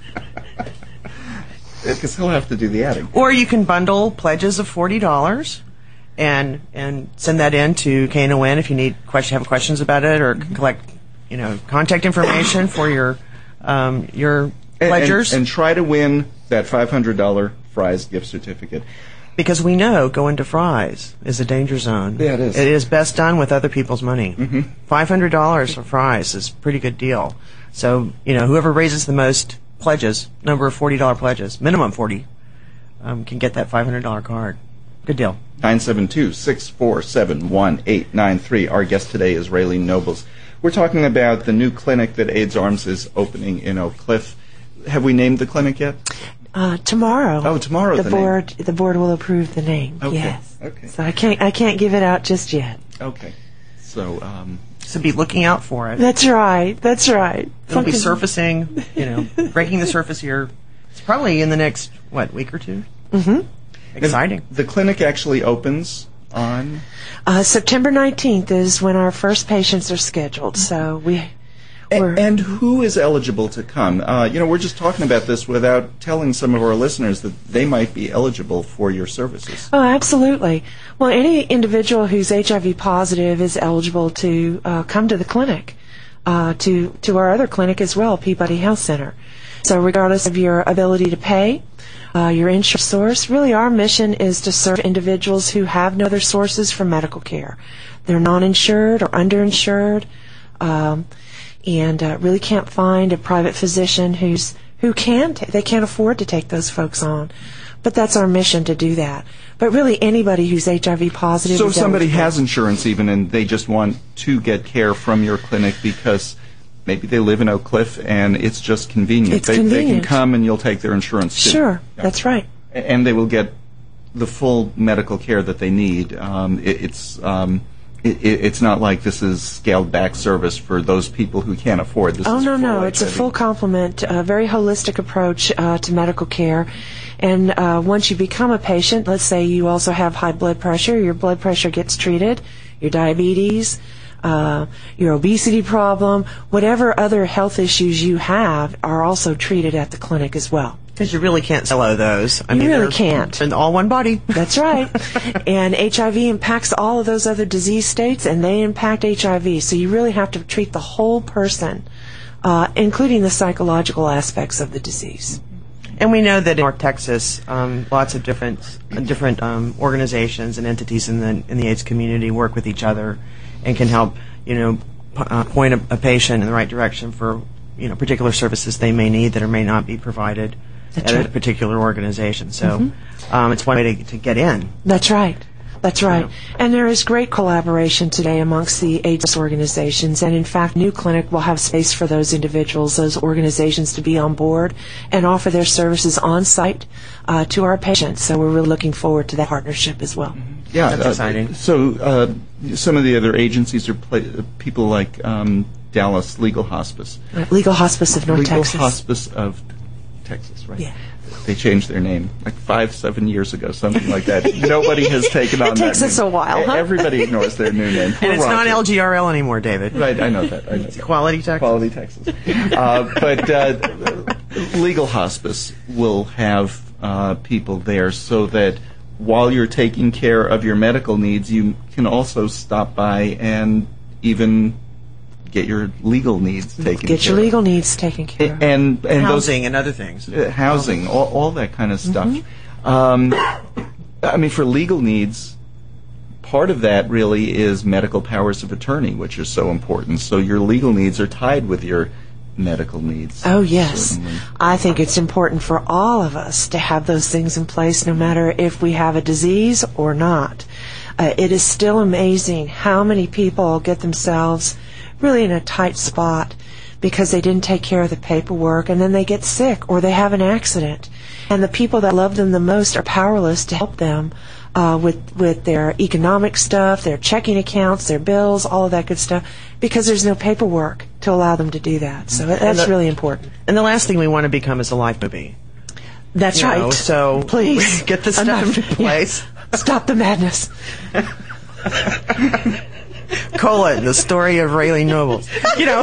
because he'll have to do the adding. Or you can bundle pledges of forty dollars and and send that in to K N O N if you need question have questions about it, or collect, you know, contact information for your um, your pledgers, and, and, and try to win that five hundred dollars Fry's gift certificate. Because we know going to Fry's is a danger zone. Yeah, it is. It is best done with other people's money. Mm-hmm. five hundred dollars for Fry's is a pretty good deal. So, you know, whoever raises the most pledges, number of forty dollars pledges, minimum forty, um, can get that five hundred dollars card. Good deal. nine seven two, six four seven, one eight nine three. Our guest today is Raylene Nobles. We're talking about the new clinic that AIDS Arms is opening in Oak Cliff. Have we named the clinic yet? Uh, tomorrow. Oh, tomorrow. The, the board, name. the board will approve the name. Okay. Yes. Okay. So I can't, I can't give it out just yet. Okay. So, um, so be looking out for it. That's right. That's right. It'll be surfacing. You know, breaking the surface here. It's probably in the next what week or two. Mm-hmm. Exciting. The clinic actually opens on uh, September nineteenth is when our first patients are scheduled. So we. And, and who is eligible to come? Uh, you know, we're just talking about this without telling some of our listeners that they might be eligible for your services. Oh, absolutely. Well, any individual who's H I V positive is eligible to uh, come to the clinic, uh, to to our other clinic as well, Peabody Health Center. So regardless of your ability to pay, uh, your insurance source, really our mission is to serve individuals who have no other sources for medical care. They're non-insured or underinsured. Um, and uh, really can't find a private physician who's who can t- they can't afford to take those folks on, but that's our mission to do that. But really, anybody who's H I V positive. So is if somebody eligible. has insurance even, and they just want to get care from your clinic because maybe they live in Oak Cliff and it's just convenient. It's they, convenient. They can come and you'll take their insurance too. Sure, Yeah. that's right. And they will get the full medical care that they need. Um, it, it's um, it, it's not like this is scaled back service for those people who can't afford. This Oh is no, full no, it's a H I V. full complement, a very holistic approach uh, to medical care. And uh, once you become a patient, let's say you also have high blood pressure, your blood pressure gets treated, your diabetes, uh, your obesity problem, whatever other health issues you have are also treated at the clinic as well. Because you really can't silo those. I You mean, really they're can't. in all one body. That's right. And H I V impacts all of those other disease states, and they impact H I V. So you really have to treat the whole person, uh, including the psychological aspects of the disease. And we know that in North Texas, um, lots of different uh, different um, organizations and entities in the in the AIDS community work with each other and can help, you know, p- uh, point a, a patient in the right direction for, you know, particular services they may need that or may not be provided That's at right. a particular organization. So Mm-hmm. um, it's one way to, to get in. That's right. That's right. And there is great collaboration today amongst the AIDS organizations. And in fact, New Clinic will have space for those individuals, those organizations to be on board and offer their services on site uh, to our patients. So we're really looking forward to that partnership as well. Yeah, That's uh, exciting. So uh, some of the other agencies are pla- uh, people like um, Dallas Legal Hospice. Uh, Legal Hospice of North Legal Texas. Hospice of Texas, right? Yeah. they changed their name like five, seven years ago, something like that. Nobody has taken on It that takes us name. a while, huh? Everybody ignores their new name. And it's Roger. not L G R L anymore, David. Right, I know that. I know It's that. Quality Texas. Quality Texas. Uh, but uh, Legal Hospice will have uh, people there so that while you're taking care of your medical needs, you can also stop by and even get your legal needs taken Get care your legal of. needs taken care of. And, and Housing those, and other things. uh, housing, all, all that kind of stuff. Um, I mean, for legal needs, part of that really is medical powers of attorney, which are so important. So your legal needs are tied with your medical needs. Oh, yes. Certainly. I think it's important for all of us to have those things in place, no matter if we have a disease or not. Uh, it is still amazing how many people get themselves really in a tight spot because they didn't take care of the paperwork, and then they get sick or they have an accident. And the people that love them the most are powerless to help them uh, with, with their economic stuff, their checking accounts, their bills, all of that good stuff, because there's no paperwork to allow them to do that. So that's the- really important. And the last thing we want to become is a life movie. That's You right. know, so please get this stuff Enough. in place. Yeah. Stop the madness. Colon, the story of Raylene Nobles. You know.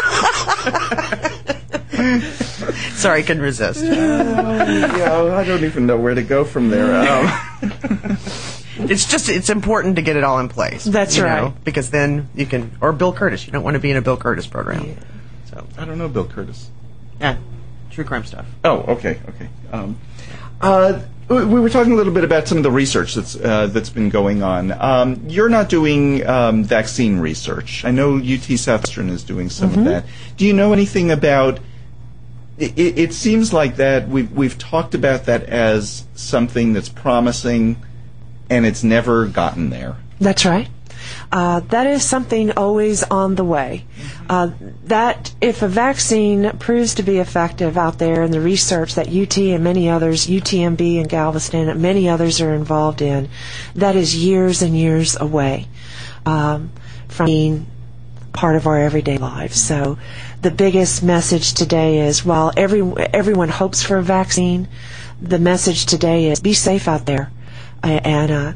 Sorry, I couldn't resist. Oh, yeah, I don't even know where to go from there. Um, It's just, it's important to get it all in place. That's you right. know, because then you can, or Bill Curtis. You don't want to be in a Bill Curtis program. So, I don't know Bill Curtis. yeah, true crime stuff. Oh, okay, okay. Um, uh, we we were talking a little bit about some of the research that's uh, that's been going on. Um, you're not doing um, vaccine research. I know U T Southwestern is doing some Mm-hmm. of that. Do you know anything about? It, it seems like that we've we've talked about that as something that's promising, and it's never gotten there. That's right. Uh, that is something always on the way. Uh, that if a vaccine proves to be effective out there in the research that U T and many others, U T M B and Galveston and many others are involved in, that is years and years away um, from being part of our everyday lives. So the biggest message today is, while every everyone hopes for a vaccine, the message today is be safe out there uh, and uh,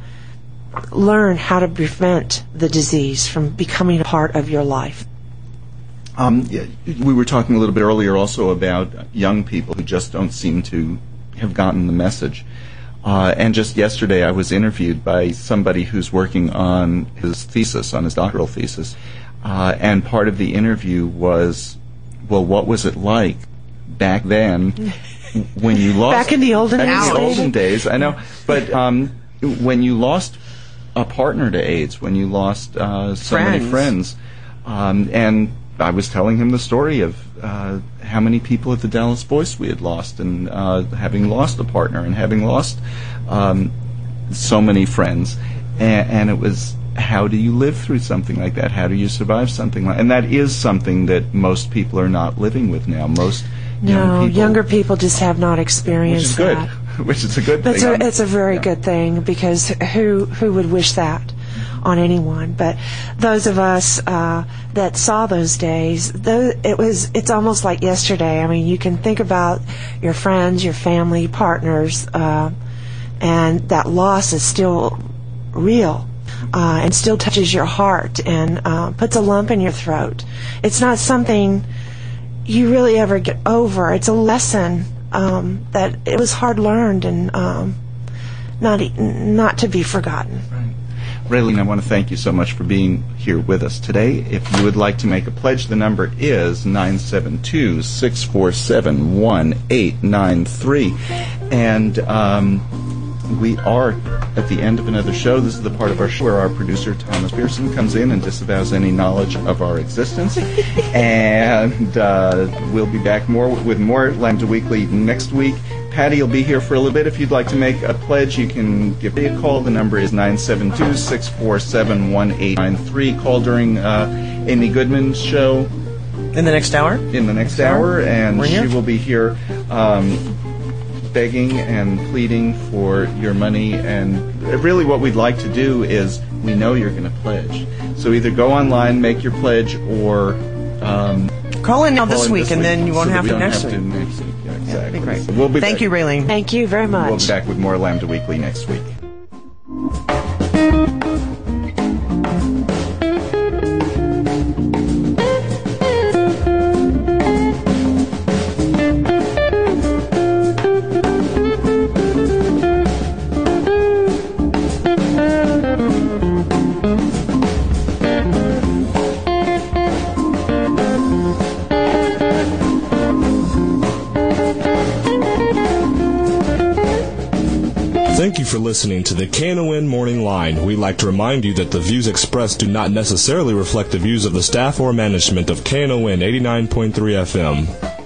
learn how to prevent the disease from becoming a part of your life. Um, yeah, we were talking a little bit earlier also about young people who just don't seem to have gotten the message. Uh, and just yesterday I was interviewed by somebody who's working on his thesis, on his doctoral thesis. Uh, and part of the interview was, well, what was it like back then when you lost... Back in the olden back days, in the David? olden days, I know. But um, when you lost a partner to AIDS, when you lost uh, so many Friends. friends, um, and I was telling him the story of uh, how many people at the Dallas Voice we had lost, and uh, having lost a partner, and having lost um, so many friends, and, and it was, how do you live through something like that? How do you survive something like? And that is something that most people are not living with now. Most No, young people, younger people just have not which experienced is good, that. which is a good That's thing. a, it's a very Yeah. good thing, because who who would wish that on anyone? But those of us uh, that saw those days, those, it was it's almost like yesterday. I mean, you can think about your friends, your family, partners, uh, and that loss is still real. Uh, and still touches your heart and uh, puts a lump in your throat. It's not something you really ever get over. It's a lesson um, that it was hard learned and um, not e- not to be forgotten. Raylene, I want to thank you so much for being here with us today. If you would like to make a pledge, the number is nine seven two, six four seven, one eight nine three. And um, we are at the end of another show. This is the part of our show where our producer, Thomas Pearson, comes in and disavows any knowledge of our existence. And uh, we'll be back more with more Lambda Weekly next week. Patty will be here for a little bit. If you'd like to make a pledge, you can give me a call. The number is nine seven two, six four seven, one eight nine three. Call during uh, Amy Goodman's show. In the next hour? In the next hour, and We're she here. will be here um, begging and pleading for your money. And really what we'd like to do is, we know you're going to pledge. So either go online, make your pledge, or... Um, Call Call in now Call this in week, this and week then you won't so that have we to don't next have week. to next week. Yeah, exactly. That'd be great. So we'll be Thank back. you, Raylene. Thank you very much. We'll be back with more Lambda Weekly next week. Thank you for listening to the K N O N Morning Line. We'd like to remind you that the views expressed do not necessarily reflect the views of the staff or management of K N O N eighty-nine point three F M.